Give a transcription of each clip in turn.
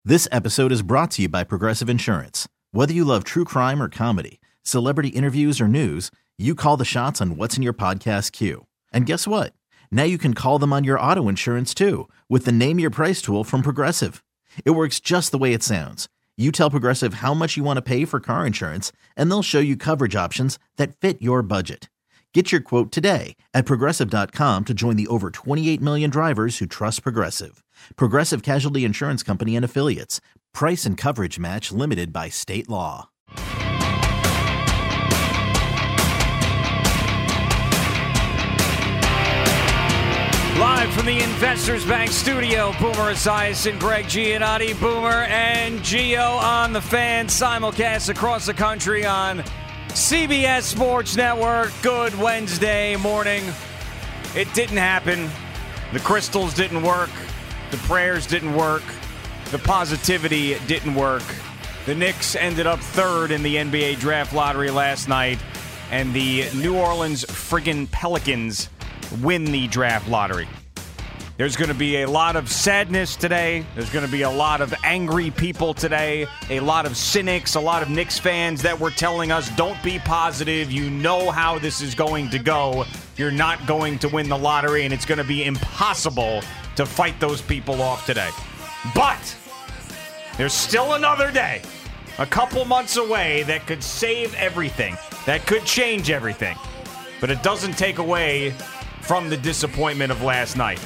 This episode is brought to you by Progressive Insurance. Whether you love true crime or comedy, celebrity interviews or news, you call the shots on what's in your podcast queue. And guess what? Now you can call them on your auto insurance too with the Name Your Price tool from Progressive. It works just the way it sounds. You tell Progressive how much you want to pay for car insurance, and they'll show you coverage options that fit your budget. Get your quote today at Progressive.com to join the over 28 million drivers who trust Progressive. Progressive Casualty Insurance Company and Affiliates. Price and coverage match limited by state law. Live from the Investors Bank studio, Boomer Esiason, Greg Giannotti, Boomer and Gio on the Fan, simulcast across the country on CBS Sports Network. Good Wednesday morning. It didn't happen. The crystals didn't work. The prayers didn't work. The positivity didn't work. The Knicks ended up third in the NBA draft lottery last night, and the New Orleans friggin' Pelicans win the draft lottery. There's going to be a lot of sadness today. There's going to be a lot of angry people today, a lot of cynics, a lot of Knicks fans that were telling us, don't be positive. You know how this is going to go. You're not going to win the lottery, and it's going to be impossible to fight those people off today. But there's still another day, a couple months away, that could save everything, that could change everything. But it doesn't take away from the disappointment of last night.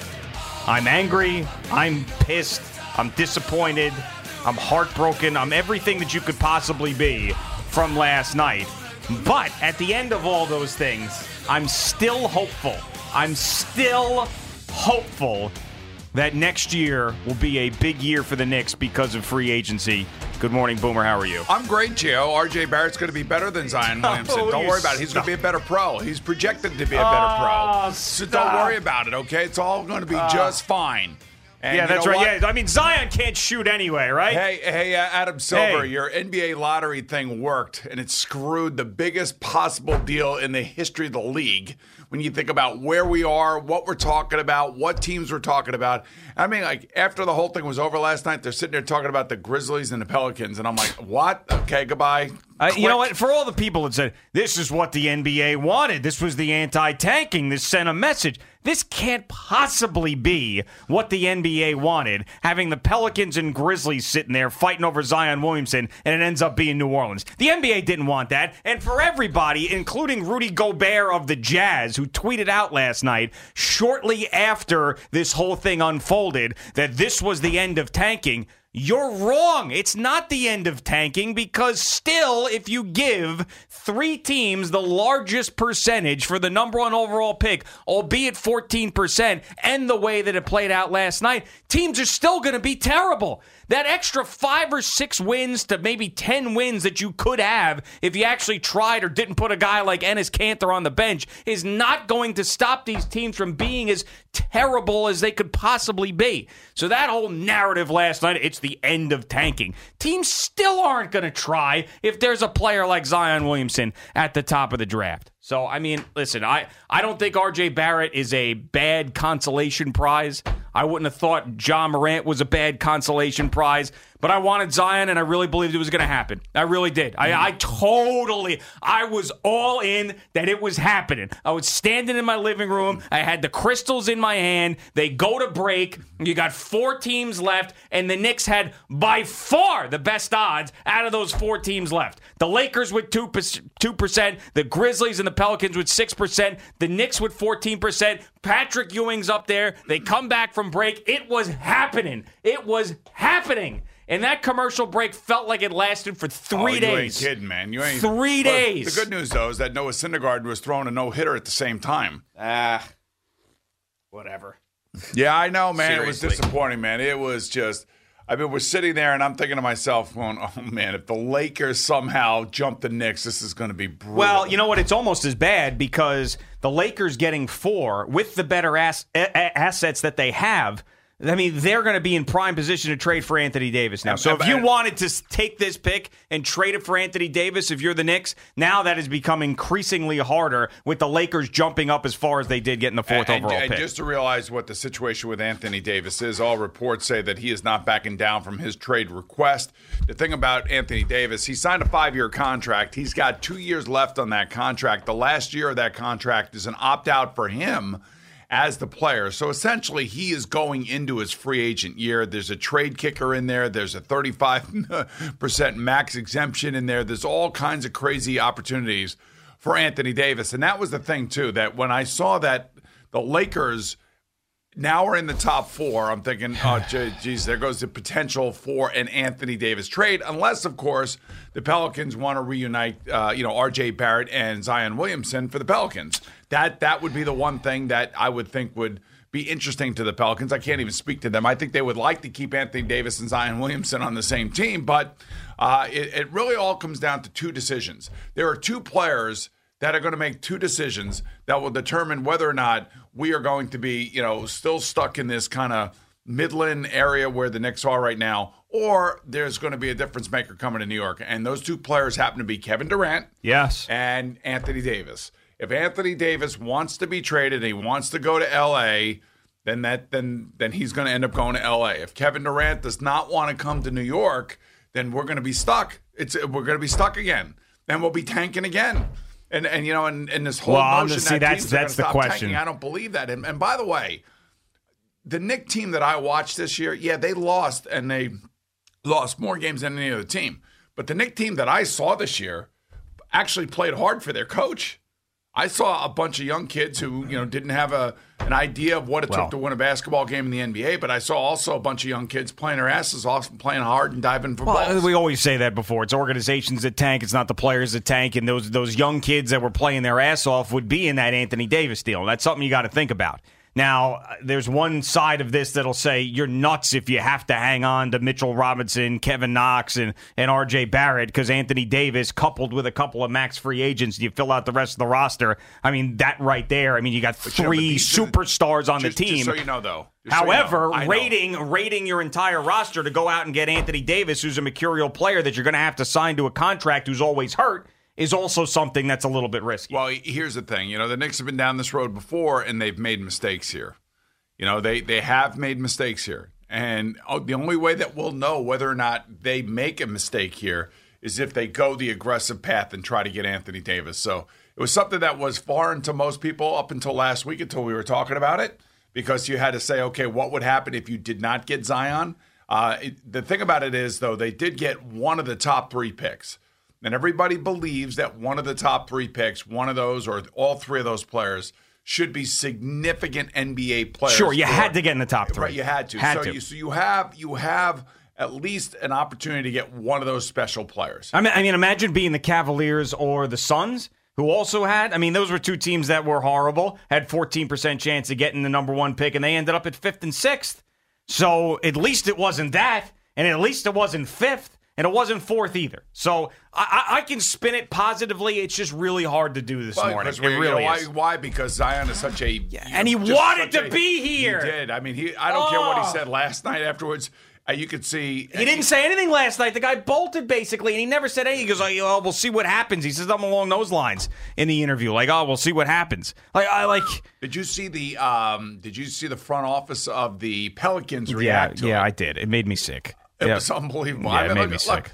I'm angry, I'm pissed, I'm disappointed, I'm heartbroken, I'm everything that you could possibly be from last night. But at the end of all those things, I'm still hopeful. I'm still hopeful that next year will be a big year for the Knicks because of free agency. Good morning, Boomer. How are you? I'm great, Gio. R.J. Barrett's going to be better than Zion Williamson. Don't worry about it. He's going to be a better pro. He's projected to be a better pro. So don't worry about it, okay? It's all going to be just fine. And yeah, that's right. Yeah, I mean, Zion can't shoot anyway, right? Hey, Adam Silver, your NBA lottery thing worked, and it screwed the biggest possible deal in the history of the league. When you think about where we are, what we're talking about, what teams we're talking about. I mean, like, after the whole thing was over last night, they're sitting there talking about the Grizzlies and the Pelicans, and I'm like, what? Okay, goodbye. You know what? For all the people that said, this is what the NBA wanted, this was the anti-tanking, this sent a message. This can't possibly be what the NBA wanted, having the Pelicans and Grizzlies sitting there fighting over Zion Williamson, and it ends up being New Orleans. The NBA didn't want that, and for everybody, including Rudy Gobert of the Jazz, who tweeted out last night, shortly after this whole thing unfolded, that this was the end of tanking. You're wrong. It's not the end of tanking, because still, if you give three teams the largest percentage for the number one overall pick, albeit 14%, and the way that it played out last night, teams are still going to be terrible. That extra 5 or 6 wins to maybe 10 wins that you could have if you actually tried or didn't put a guy like Enes Kanter on the bench is not going to stop these teams from being as terrible as they could possibly be. So that whole narrative last night, it's the end of tanking. Teams still aren't going to try if there's a player like Zion Williamson at the top of the draft. So, I mean, listen, I don't think R.J. Barrett is a bad consolation prize. I wouldn't have thought John Morant was a bad consolation prize, but I wanted Zion, and I really believed it was going to happen. I really did. I was all in that it was happening. I was standing in my living room. I had the crystals in my hand. They go to break. You got 4 teams left, and the Knicks had by far the best odds out of those 4 teams left. The Lakers with 2%, the Grizzlies and the Pelicans with 6%, the Knicks with 14%. Patrick Ewing's up there. They come back from break. It was happening. It was happening. And that commercial break felt like it lasted for 3 days. You ain't kidding, man. You ain't 3 days. The good news, though, is that Noah Syndergaard was throwing a no-hitter at the same time. Whatever. Yeah, I know, man. Seriously. It was disappointing, man. It was just, I mean, we're sitting there, and I'm thinking to myself, going, oh, man, if the Lakers somehow jump the Knicks, this is going to be brutal. Well, you know what? It's almost as bad because the Lakers getting 4 with the better assets that they have, I mean, they're going to be in prime position to trade for Anthony Davis now. So if you wanted to take this pick and trade it for Anthony Davis, if you're the Knicks, now that has become increasingly harder with the Lakers jumping up as far as they did getting the fourth overall pick. And just to realize what the situation with Anthony Davis is, all reports say that he is not backing down from his trade request. The thing about Anthony Davis, he signed a 5-year contract. He's got 2 years left on that contract. The last year of that contract is an opt-out for him as the player. So essentially, he is going into his free agent year. There's a trade kicker in there. There's a 35% max exemption in there. There's all kinds of crazy opportunities for Anthony Davis. And that was the thing, too, that when I saw that the Lakers now are in the top 4, I'm thinking, oh, geez, there goes the potential for an Anthony Davis trade, unless, of course, the Pelicans want to reunite, R.J. Barrett and Zion Williamson for the Pelicans. That would be the one thing that I would think would be interesting to the Pelicans. I can't even speak to them. I think they would like to keep Anthony Davis and Zion Williamson on the same team, but it really all comes down to 2 decisions. There are 2 players that are going to make 2 decisions that will determine whether or not we are going to be, still stuck in this kind of Midland area where the Knicks are right now, or there's going to be a difference maker coming to New York. And those 2 players happen to be Kevin Durant, yes, and Anthony Davis. If Anthony Davis wants to be traded and he wants to go to L.A., then he's going to end up going to L.A. If Kevin Durant does not want to come to New York, then we're going to be stuck. We're going to be stuck again. Then we'll be tanking again. And this whole notion that teams are going to stop tanking, I don't believe that. And by the way, the Knicks team that I watched this year, yeah, they lost, and they lost more games than any other team. But the Knicks team that I saw this year actually played hard for their coach. I saw a bunch of young kids who, didn't have an idea of what it took to win a basketball game in the NBA, but I saw also a bunch of young kids playing their asses off, playing hard and diving for balls. We always say that before. It's organizations that tank. It's not the players that tank. And those young kids that were playing their ass off would be in that Anthony Davis deal. That's something you got to think about. Now, there's one side of this that'll say you're nuts if you have to hang on to Mitchell Robinson, Kevin Knox, and R.J. Barrett because Anthony Davis, coupled with a couple of max free agents, you fill out the rest of the roster. I mean, that right there, you got 3 superstars on the team. Just so you know, though. However, rating your entire roster to go out and get Anthony Davis, who's a mercurial player that you're going to have to sign to a contract who's always hurt, is also something that's a little bit risky. Well, here's the thing. The Knicks have been down this road before, and they've made mistakes here. They have made mistakes here. And the only way that we'll know whether or not they make a mistake here is if they go the aggressive path and try to get Anthony Davis. So it was something that was foreign to most people up until last week, until we were talking about it, because you had to say, okay, what would happen if you did not get Zion? The thing about it is, though, they did get one of the top 3 picks. And everybody believes that one of the top 3 picks, one of those or all 3 of those players, should be significant NBA players. Sure, you had to get in the top 3. Right, you had to. So you have at least an opportunity to get one of those special players. I mean, imagine being the Cavaliers or the Suns, who also had, those were 2 teams that were horrible, had 14% chance of getting the number 1 pick, and they ended up at 5th and 6th. So at least it wasn't that, and at least it wasn't 5th. And it wasn't 4th either. So I can spin it positively. It's just really hard to do this morning. It really is. Why? Because Zion is such a... and he wanted to be here. He did. I don't care what he said last night afterwards. You could see... He didn't say anything last night. The guy bolted, basically, and he never said anything. He goes, we'll see what happens. He says something along those lines in the interview. We'll see what happens. Did you see the front office of the Pelicans react to it? Yeah, I did. It made me sick. It was unbelievable. Yeah, it made me sick.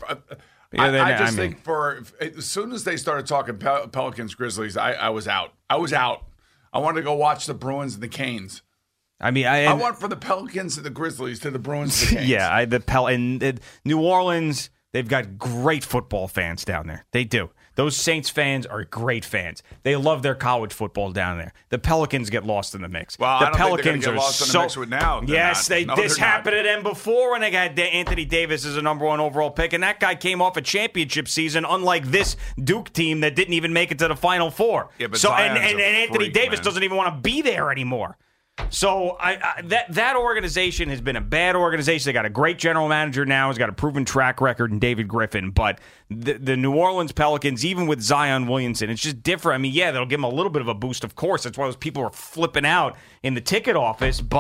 I think as soon as they started talking Pelicans, Grizzlies, I was out. I wanted to go watch the Bruins and the Canes. I went from the Pelicans to the Grizzlies to the Bruins to the Canes. Yeah, New Orleans, they've got great football fans down there. They do. Those Saints fans are great fans. They love their college football down there. The Pelicans get lost in the mix. Well, the I don't Pelicans think they're going to get lost in the mix with now. Yes, this happened to them before when they had Anthony Davis as a number 1 overall pick, and that guy came off a championship season, unlike this Duke team that didn't even make it to the Final 4. Yeah, but and Anthony Davis doesn't even want to be there anymore. So that organization has been a bad organization. They got a great general manager now. He's got a proven track record in David Griffin. But the New Orleans Pelicans, even with Zion Williamson, it's just different. That'll give him a little bit of a boost, of course. That's why those people are flipping out in the ticket office. But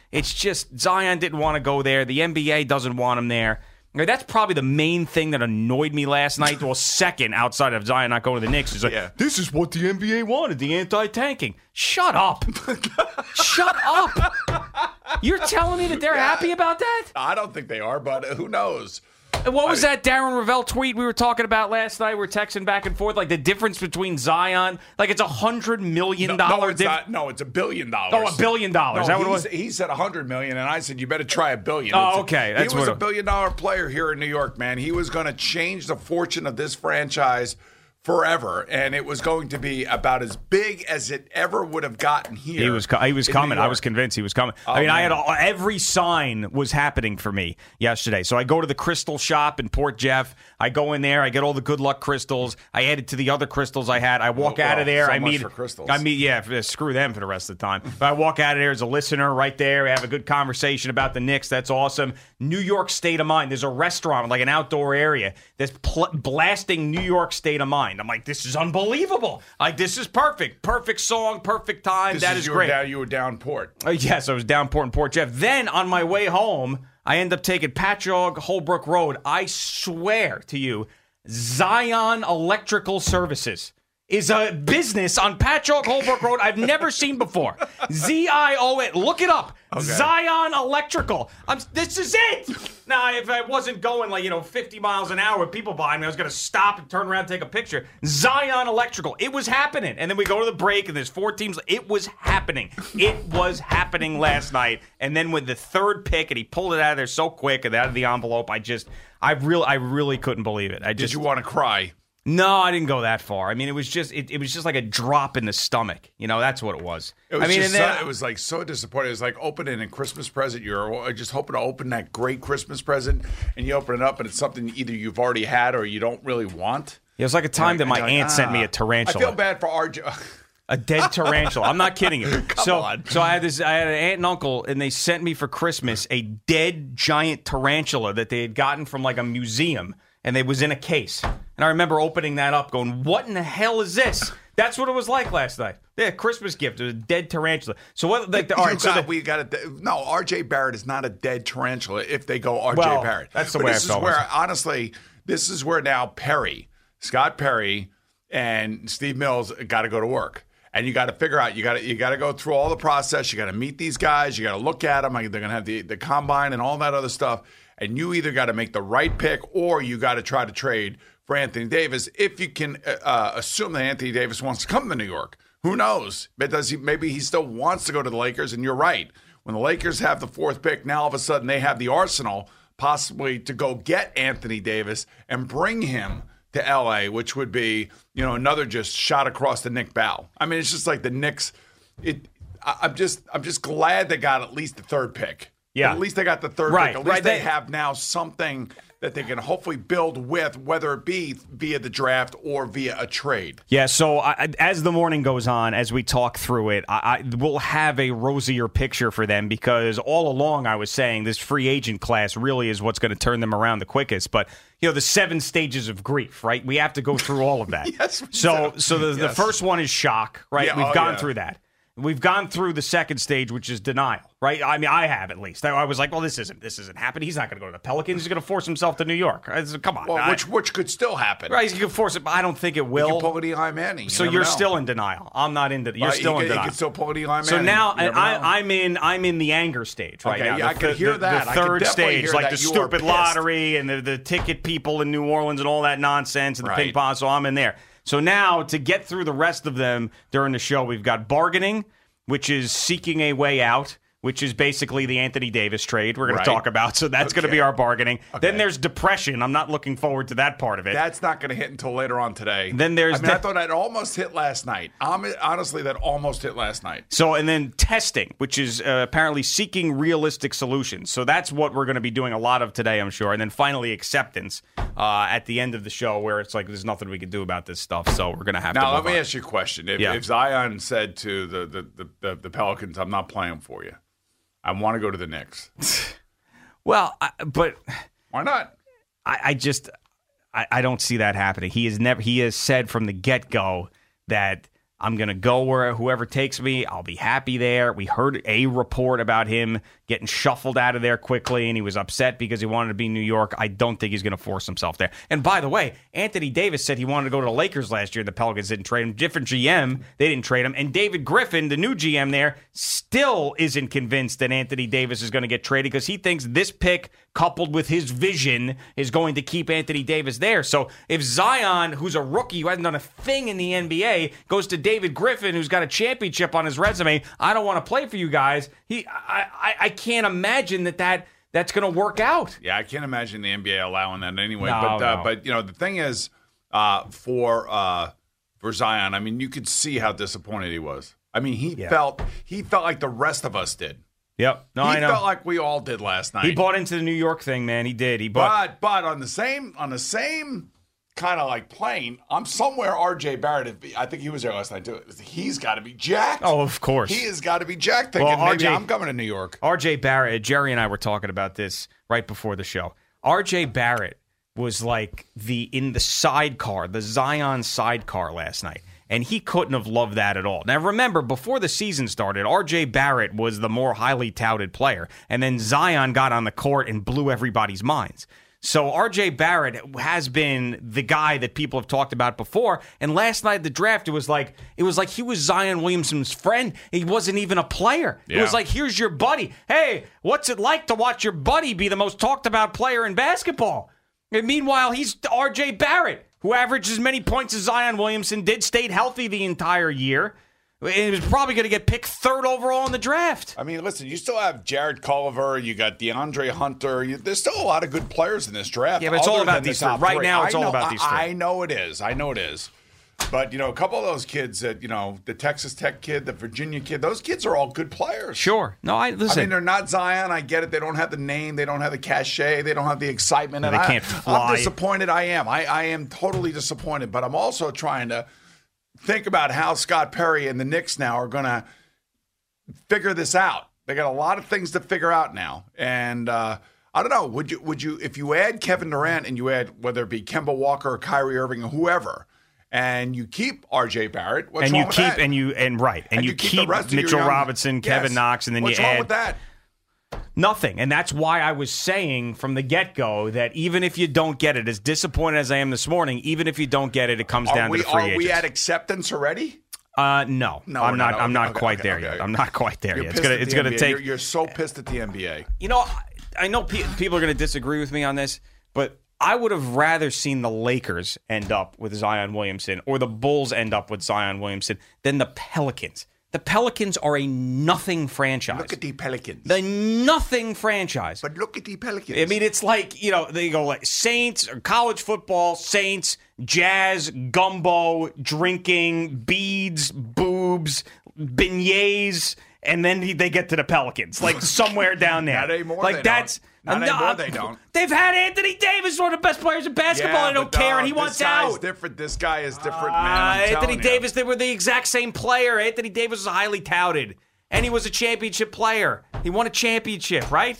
It's just Zion didn't want to go there. The NBA doesn't want him there. That's probably the main thing that annoyed me last night. Well, second, outside of Zion not going to the Knicks, is like, this is what the NBA wanted, the anti-tanking. Shut up. Shut up. You're telling me that they're happy about that? I don't think they are, but who knows? What was that Darren Ravel tweet we were talking about last night? We're texting back and forth, like the difference between Zion, like it's $100 million. No, it's not. No, it's $1 billion. Oh, $1 billion. No, is that what it was? He said $100 million, and I said you better try $1 billion. Oh, okay. He was a $1 billion player here in New York, man. He was going to change the fortune of this franchise forever, and it was going to be about as big as it ever would have gotten here. He was coming. I was convinced he was coming. Oh, I mean, man. I had every sign was happening for me yesterday. So I go to the crystal shop in Port Jeff. I go in there. I get all the good luck crystals. I add it to the other crystals I had. I walk out of there. So much for crystals. Screw them for the rest of the time. But I walk out of there as a listener right there. We have a good conversation about the Knicks. That's awesome. New York State of Mind. There's a restaurant, like an outdoor area, that's blasting New York State of Mind. I'm like, this is unbelievable. Like, this is perfect. Perfect song, perfect time. That is great. You were down Port. Yes, I was down Port and Port Jeff. Then on my way home, I end up taking Patchogue Holbrook Road. I swear to you, Zion Electrical Services is a business on Patchogue Holbrook Road I've never seen before. Z-I-O-N. Look it up. Okay. Zion Electrical. This is it. Now, if I wasn't going 50 miles an hour with people behind me, I was going to stop and turn around and take a picture. Zion Electrical. It was happening. And then we go to the break, and there's 4 teams. It was happening. It was happening last night. And then with the third pick, and he pulled it out of there so quick and out of the envelope, I really couldn't believe it. Did you want to cry? No, I didn't go that far. I mean, it was just like a drop in the stomach. That's what it was. It was like so disappointing. It was like opening a Christmas present. You're just hoping to open that great Christmas present, and you open it up, and it's something either you've already had or you don't really want. It was like a time that my aunt sent me a tarantula. I feel bad for RJ. A dead tarantula. I'm not kidding you. Come on. So I had an aunt and uncle, and they sent me for Christmas a dead giant tarantula that they had gotten from like a museum, and it was in a case. And I remember opening that up going, what in the hell is this? That's what it was like last night. Yeah, Christmas gift. It was a dead tarantula. So what? No, R.J. Barrett is not a dead tarantula if they go R.J. Barrett. That's the way I felt. Honestly, this is where now Scott Perry, and Steve Mills got to go to work. And you got to figure out, you got to go through all the process. You got to meet these guys. You got to look at them. They're going to have the combine and all that other stuff. And you either got to make the right pick or you got to try to trade for Anthony Davis. If you can assume that Anthony Davis wants to come to New York, who knows? But maybe he still wants to go to the Lakers. And you're right. When the Lakers have the 4th pick, now all of a sudden they have the arsenal possibly to go get Anthony Davis and bring him to LA, which would be, another just shot across the Knick bow. I mean, it's just like the Knicks. I'm just glad they got at least the 3rd pick. Yeah. At least they got the 3rd pick. At least they have now something that they can hopefully build with, whether it be via the draft or via a trade. Yeah, so as the morning goes on, as we talk through it, we'll have a rosier picture for them because all along I was saying this free agent class really is what's going to turn them around the quickest. But, the 7 stages of grief, right? We have to go through all of that. Yes. The first one is shock, right? Yeah, We've gone through that. We've gone through the second stage, which is denial, right? I mean, I have at least. I was like, well, this isn't happening. He's not going to go to the Pelicans. He's going to force himself to New York. Come on. Well, which could still happen. Right, he could force it, but I don't think it will. He can pull an Eli Manning. So you're still in denial. I'm not in denial. You're still in denial. He can still pull an Eli Manning. So now I'm in the anger stage right now. Yeah, I could hear that. The third stage, like the stupid lottery and the ticket people in New Orleans and all that nonsense and the ping pong. So I'm in there. So now to get through the rest of them during the show, we've got bargaining, which is seeking a way out, which is basically the Anthony Davis trade we're going to talk about. So that's going to be our bargaining. Okay. Then there's depression. I'm not looking forward to that part of it. That's not going to hit until later on today. Then there's I thought that almost hit last night. Honestly, that almost hit last night. So, and then testing, which is apparently seeking realistic solutions. So that's what we're going to be doing a lot of today, I'm sure. And then finally acceptance at the end of the show where it's like there's nothing we can do about this stuff. So we're going to have to Now, let me ask you a question. If Zion said to the Pelicans, I'm not playing for you, I want to go to the Knicks. Well, but why not? I don't see that happening. He has said from the get-go that I'm going to go where whoever takes me, I'll be happy there. We heard a report about him getting shuffled out of there quickly, and he was upset because he wanted to be in New York. I don't think he's going to force himself there. And by the way, Anthony Davis said he wanted to go to the Lakers last year. The Pelicans didn't trade him. Different GM, they didn't trade him. And David Griffin, the new GM there, still isn't convinced that Anthony Davis is going to get traded because he thinks this pick, coupled with his vision, is going to keep Anthony Davis there. So if Zion, who's a rookie who hasn't done a thing in the NBA, goes to David Griffin, who's got a championship on his resume, I don't want to play for you guys. I can't imagine that's going to work out. Yeah, I can't imagine the NBA allowing that anyway. No. But you know, the thing is, for Zion, I mean, you could see how disappointed he was. I mean, he felt like the rest of us did. Yep. No, I know. He felt like we all did last night. He bought into the New York thing, man. He did. He bought. But on the same kind of like plane, I'm somewhere. RJ Barrett, I think he was there last night too. He's got to be jacked. Oh, of course. He has got to be jacked. Thinking maybe I'm coming to New York. RJ Barrett, Jerry and I were talking about this right before the show. RJ Barrett was like in the sidecar, the Zion sidecar last night. And he couldn't have loved that at all. Now, remember, before the season started, R.J. Barrett was the more highly touted player. And then Zion got on the court and blew everybody's minds. So R.J. Barrett has been the guy that people have talked about before. And last night at the draft, it was like he was Zion Williamson's friend. He wasn't even a player. Yeah. It was like, here's your buddy. Hey, what's it like to watch your buddy be the most talked about player in basketball? And meanwhile, he's R.J. Barrett, who averaged as many points as Zion Williamson did, stayed healthy the entire year, and was probably going to get picked 3rd overall in the draft. I mean, listen, you still have Jared Culver, you got DeAndre Hunter. There's still a lot of good players in this draft. Yeah, but it's all about these three. Right now, it's all about these three. I know it is. But, you know, a couple of those kids that, you know, the Texas Tech kid, the Virginia kid, those kids are all good players. Sure. No, listen. I mean, they're not Zion. I get it. They don't have the name. They don't have the cachet. They don't have the excitement. No, and they can't fly. I'm disappointed. I am totally disappointed. But I'm also trying to think about how Scott Perry and the Knicks now are going to figure this out. They got a lot of things to figure out now. And I don't know. Would you if you add Kevin Durant and you add whether it be Kemba Walker or Kyrie Irving or whoever, and you keep R.J. Barrett, what's wrong with that? And you keep Mitchell Robinson, Kevin Knox, and then what's you wrong add with that? Nothing. And that's why I was saying from the get-go that even if you don't get it, as disappointed as I am this morning, even if you don't get it, it comes down to the free agents. Are we at acceptance already? No, I'm not quite there yet. I'm not quite there yet. It's going to take. You're so pissed at the NBA. You know, I know people are going to disagree with me on this, but I would have rather seen the Lakers end up with Zion Williamson or the Bulls end up with Zion Williamson than the Pelicans. The Pelicans are a nothing franchise. Look at the Pelicans. The nothing franchise. But look at the Pelicans. I mean, it's like, you know, they go like Saints, or college football, Saints, Jazz, gumbo, drinking, beads, boobs, beignets, and then they get to the Pelicans, like somewhere down there. Not anymore. Like that's. Not anymore, they don't. They've had Anthony Davis, one of the best players in basketball. I don't care, and he wants out. This guy is different, man. Anthony Davis, they were the exact same player. Anthony Davis was highly touted, and he was a championship player. He won a championship, right?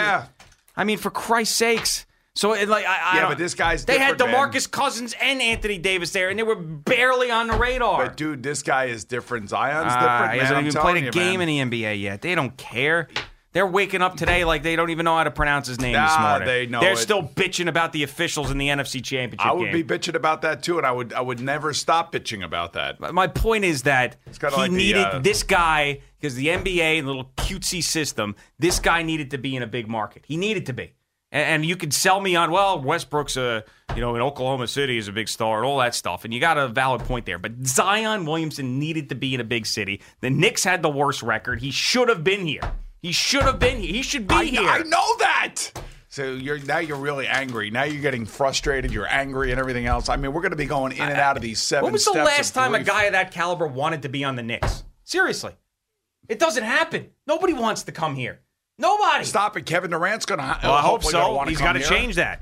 I mean, for Christ's sakes. So, but this guy's They different, had DeMarcus Cousins and Anthony Davis there, and they were barely on the radar. But, dude, this guy is different. Zion's different, He hasn't even played a game in the NBA yet. They don't care. They're waking up today like they don't even know how to pronounce his name this morning. They know They're it. still bitching about the officials in the NFC Championship game. I would be bitching about that, too, and I would never stop bitching about that. My point is that he needed this guy, because the NBA, the little cutesy system, this guy needed to be in a big market. He needed to be. And you could sell me on, well, Westbrook's in Oklahoma City is a big star and all that stuff, and you got a valid point there. But Zion Williamson needed to be in a big city. The Knicks had the worst record. He should have been here. He should have been here. He should be here. I know that. So now you're really angry. Now you're getting frustrated. You're angry and everything else. I mean, we're going to be going in and out of these 7 steps. When was the last time a guy of that caliber wanted to be on the Knicks? Seriously. It doesn't happen. Nobody wants to come here. Nobody. Stop it. Kevin Durant's going to. Well, I hope so. He's got to change that.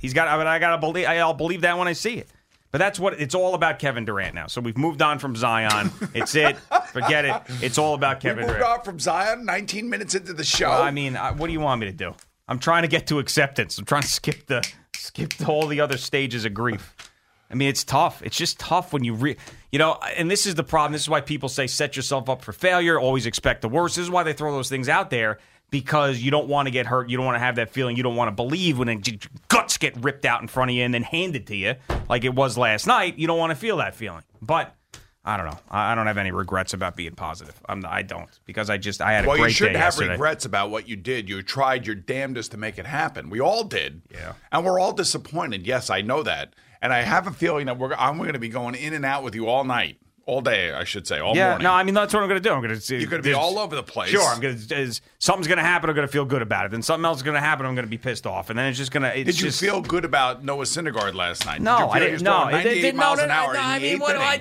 I'll believe that when I see it. But that's what it's all about. Kevin Durant now. So we've moved on from Zion. It's it. Forget it. It's all about Kevin Durant. We moved on from Zion 19 minutes into the show. Well, I mean, what do you want me to do? I'm trying to get to acceptance. I'm trying to skip all the other stages of grief. I mean, it's tough. It's just tough when you and this is the problem. This is why people say set yourself up for failure, always expect the worst. This is why they throw those things out there, because you don't want to get hurt. You don't want to have that feeling. You don't want to believe when guts get ripped out in front of you and then handed to you like it was last night. You don't want to feel that feeling. But I don't know. I don't have any regrets about being positive. I don't, because I had a great day yesterday. Well, you shouldn't have regrets about what you did. You tried your damnedest to make it happen. We all did. Yeah. And we're all disappointed. Yes, I know that. And I have a feeling that I'm going to be going in and out with you all night. All day, I should say, all morning. No, I mean, that's what I'm going to do. You're going to be all over the place. Sure, something's going to happen, I'm going to feel good about it. Then something else is going to happen, I'm going to be pissed off. And then it's just going to... Did you feel good about Noah Syndergaard last night? No, I didn't. No, 98 miles an hour I mean,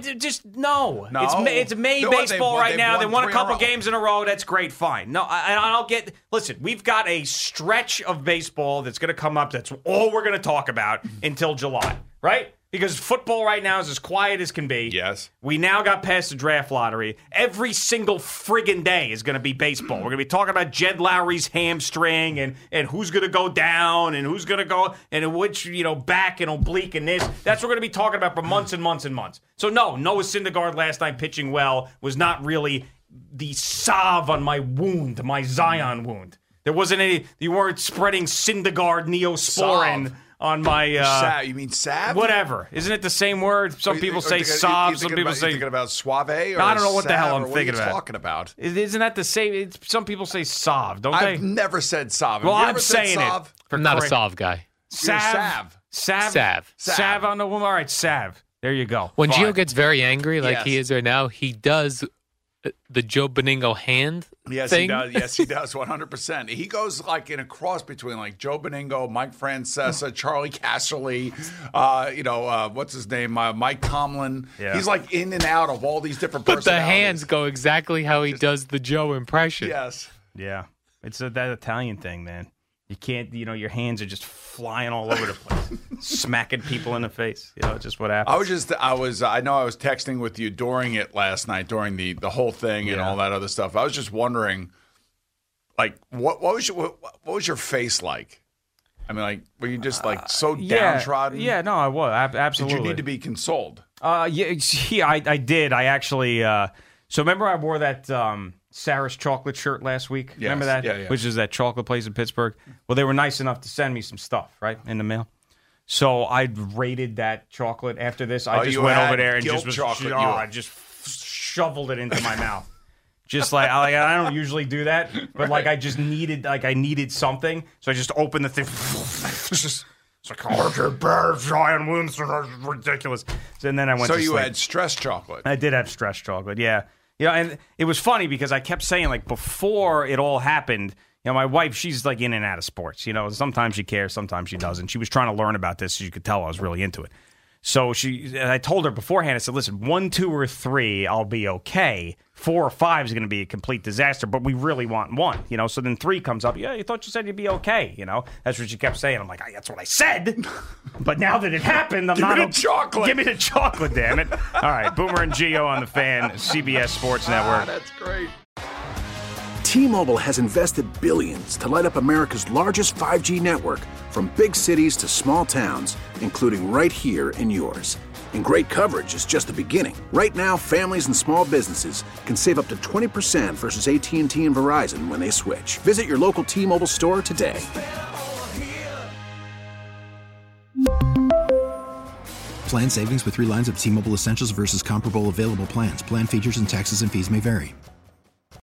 no. No. It's May baseball right now. They won a couple games in a row. That's great, fine. No, I'll get... Listen, we've got a stretch of baseball that's going to come up. That's all we're going to talk about until July, right? Because football right now is as quiet as can be. Yes. We now got past the draft lottery. Every single friggin' day is going to be baseball. We're going to be talking about Jed Lowry's hamstring and who's going to go down and who's going to go and which, back and oblique and this. That's what we're going to be talking about for months and months and months. So, no, Noah Syndergaard last night pitching well was not really the salve on my wound, my Zion wound. There wasn't any, you weren't spreading Syndergaard Neosporin. Salve. On my... you mean salve? Whatever. Isn't it the same word? Some people say salve, some people say... You're thinking about suave? Or I don't know what the hell I'm thinking about. What are you talking about? Isn't that the same? Some people say salve, don't they? I've never said salve. Well, I'm saying it. I'm not a salve guy. Salve. Salve on the woman. All right, salve. There you go. When Gio gets very angry, like he is right now, he does the Joe Beningo hand thing. He does. Yes, he does, 100%. He goes like in a cross between like Joe Beningo, Mike Francesa, Charlie Casserly, what's his name, Mike Tomlin. Yeah. He's like in and out of all these different personalities. But the hands go exactly how he does the Joe impression. Yes. Yeah. It's that Italian thing, man. You can't, your hands are just flying all over the place, smacking people in the face. Just what happens. I know I was texting with you during it last night, during the whole thing and all that other stuff. I was just wondering, like, what was your face like? I mean, like, were you just like so downtrodden? Yeah, no, I was absolutely. Did you need to be consoled? I did. I actually. So remember, I wore that Sarah's chocolate shirt last week. Yes. Remember that? Yeah. Which is that chocolate place in Pittsburgh. Well, they were nice enough to send me some stuff, right, in the mail. So I raided that chocolate after this. I just went over there and just shoveled it into my mouth. Just like I don't usually do that, but like I needed something, so I just opened the thing. It's like, giant wounds, ridiculous. And then I went to sleep. So you had stress chocolate. I did have stress chocolate, yeah. And it was funny because I kept saying, like, before it all happened, my wife, she's like in and out of sports. Sometimes she cares, sometimes she doesn't. She was trying to learn about this, so you could tell I was really into it. So I told her beforehand, I said, listen, 1, 2, or 3, I'll be okay. 4 or 5 is going to be a complete disaster, but we really want 1, So then 3 comes up. Yeah, you thought you said you'd be okay, That's what she kept saying. I'm like, that's what I said. But now that it happened, Give me the chocolate. Give me the chocolate, damn it. All right, Boomer and Gio on the Fan, CBS Sports Network. That's great. T-Mobile has invested billions to light up America's largest 5G network, from big cities to small towns, including right here in yours. And great coverage is just the beginning. Right now, families and small businesses can save up to 20% versus AT&T and Verizon when they switch. Visit your local T-Mobile store today. Plan savings with 3 lines of T-Mobile Essentials versus comparable available plans. Plan features and taxes and fees may vary.